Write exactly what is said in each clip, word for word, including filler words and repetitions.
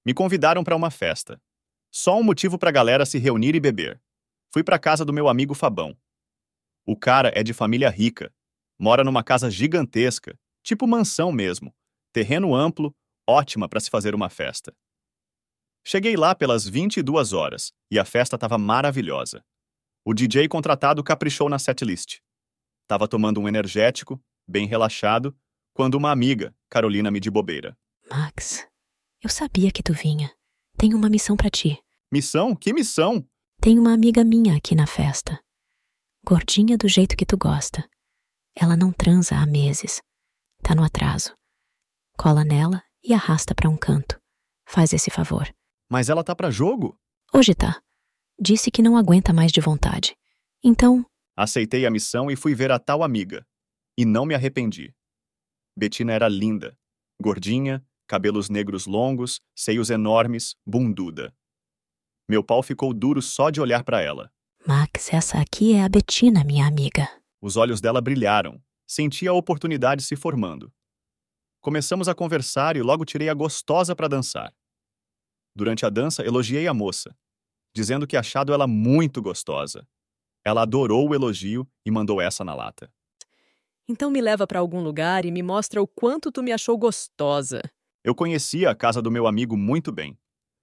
Me convidaram para uma festa. Só um motivo pra galera se reunir e beber. Fui pra casa do meu amigo Fabão. O cara é de família rica. Mora numa casa gigantesca, tipo mansão mesmo. Terreno amplo, ótima pra se fazer uma festa. Cheguei lá pelas vinte e duas horas e a festa tava maravilhosa. O D J contratado caprichou na setlist. Tava tomando um energético, bem relaxado, quando uma amiga, Carolina, me de bobeira. Max, eu sabia que tu vinha. Tenho uma missão pra ti. Missão? Que missão? Tem uma amiga minha aqui na festa. Gordinha do jeito que tu gosta. Ela não transa há meses. Tá no atraso. Cola nela e arrasta pra um canto. Faz esse favor. Mas ela tá pra jogo? Hoje tá. Disse que não aguenta mais de vontade. Então... Aceitei a missão e fui ver a tal amiga. E não me arrependi. Betina era linda. Gordinha, cabelos negros longos, seios enormes, bunduda. Meu pau ficou duro só de olhar pra ela. Max, essa aqui é a Betina, minha amiga. Os olhos dela brilharam. Senti a oportunidade se formando. Começamos a conversar e logo tirei a gostosa pra dançar. Durante a dança, elogiei a moça, dizendo que achado ela muito gostosa. Ela adorou o elogio e mandou essa na lata. Então me leva pra algum lugar e me mostra o quanto tu me achou gostosa. Eu conhecia a casa do meu amigo muito bem.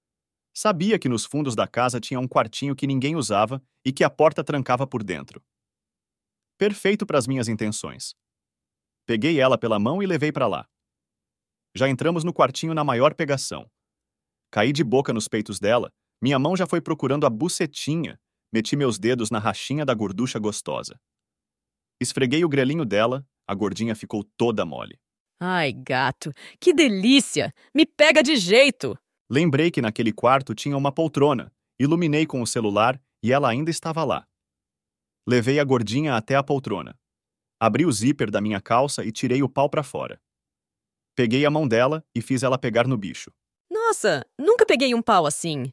Sabia que nos fundos da casa tinha um quartinho que ninguém usava e que a porta trancava por dentro. Perfeito para as minhas intenções. Peguei ela pela mão e levei para lá. Já entramos no quartinho na maior pegação. Caí de boca nos peitos dela, minha mão já foi procurando a bucetinha, meti meus dedos na rachinha da gorducha gostosa. Esfreguei o grelinho dela, a gordinha ficou toda mole. Ai, gato, que delícia! Me pega de jeito! Lembrei que naquele quarto tinha uma poltrona, iluminei com o celular e ela ainda estava lá. Levei a gordinha até a poltrona. Abri o zíper da minha calça e tirei o pau pra fora. Peguei a mão dela e fiz ela pegar no bicho. Nossa, nunca peguei um pau assim.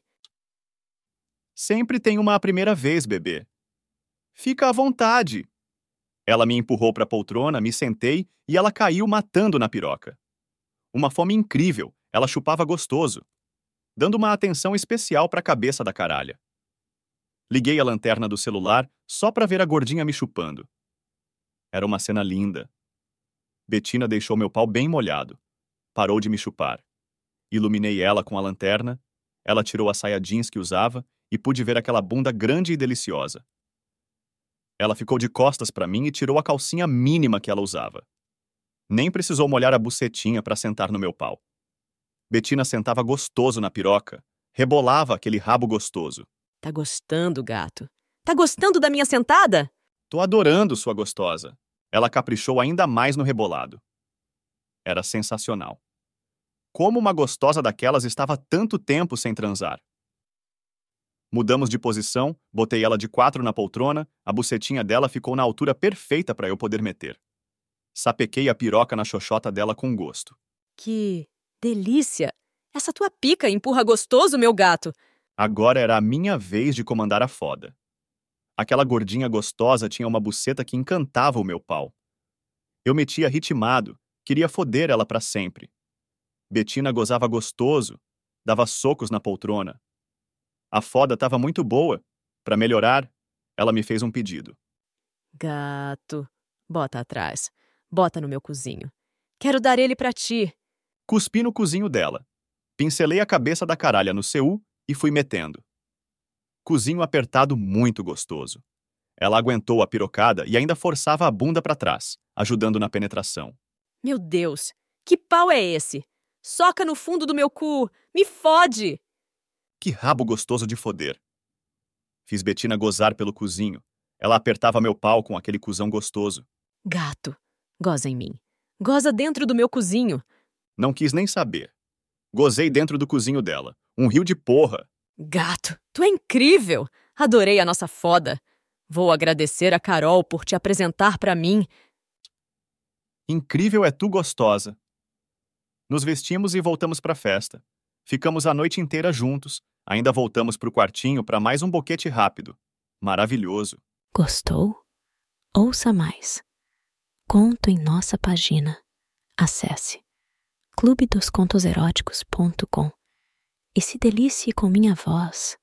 Sempre tem uma primeira vez, bebê. Fica à vontade. Ela me empurrou pra poltrona, me sentei e ela caiu matando na piroca. Uma fome incrível, ela chupava gostoso, dando uma atenção especial pra cabeça da caralha. Liguei a lanterna do celular só pra ver a gordinha me chupando. Era uma cena linda. Betina deixou meu pau bem molhado. Parou de me chupar. Iluminei ela com a lanterna, ela tirou a saia jeans que usava e pude ver aquela bunda grande e deliciosa. Ela ficou de costas pra mim e tirou a calcinha mínima que ela usava. Nem precisou molhar a bucetinha pra sentar no meu pau. Betina sentava gostoso na piroca, rebolava aquele rabo gostoso. Tá gostando, gato? Tá gostando da minha sentada? Tô adorando sua gostosa. Ela caprichou ainda mais no rebolado. Era sensacional. Como uma gostosa daquelas estava tanto tempo sem transar? Mudamos de posição, botei ela de quatro na poltrona, a bucetinha dela ficou na altura perfeita para eu poder meter. Sapequei a piroca na xoxota dela com gosto. Que delícia! Essa tua pica empurra gostoso, meu gato! Agora era a minha vez de comandar a foda. Aquela gordinha gostosa tinha uma buceta que encantava o meu pau. Eu metia ritmado, queria foder ela para sempre. Betina gozava gostoso, dava socos na poltrona. A foda tava muito boa. Para melhorar, ela me fez um pedido. Gato, bota atrás. Bota no meu cozinho. Quero dar ele pra ti. Cuspi no cozinho dela. Pincelei a cabeça da caralha no seu e fui metendo. Cozinho apertado muito gostoso. Ela aguentou a pirocada e ainda forçava a bunda para trás, ajudando na penetração. Meu Deus, que pau é esse? Soca no fundo do meu cu! Me fode! Que rabo gostoso de foder. Fiz Betina gozar pelo cozinho. Ela apertava meu pau com aquele cuzão gostoso. Gato, goza em mim. Goza dentro do meu cozinho. Não quis nem saber. Gozei dentro do cozinho dela. Um rio de porra. Gato, tu é incrível! Adorei a nossa foda. Vou agradecer a Carol por te apresentar pra mim. Incrível é tu gostosa. Nos vestimos e voltamos pra festa. Ficamos a noite inteira juntos. Ainda voltamos pro quartinho para mais um boquete rápido. Maravilhoso. Gostou? Ouça mais. Conto em nossa página. Acesse clube dos contos eróticos ponto com e se delicie com minha voz.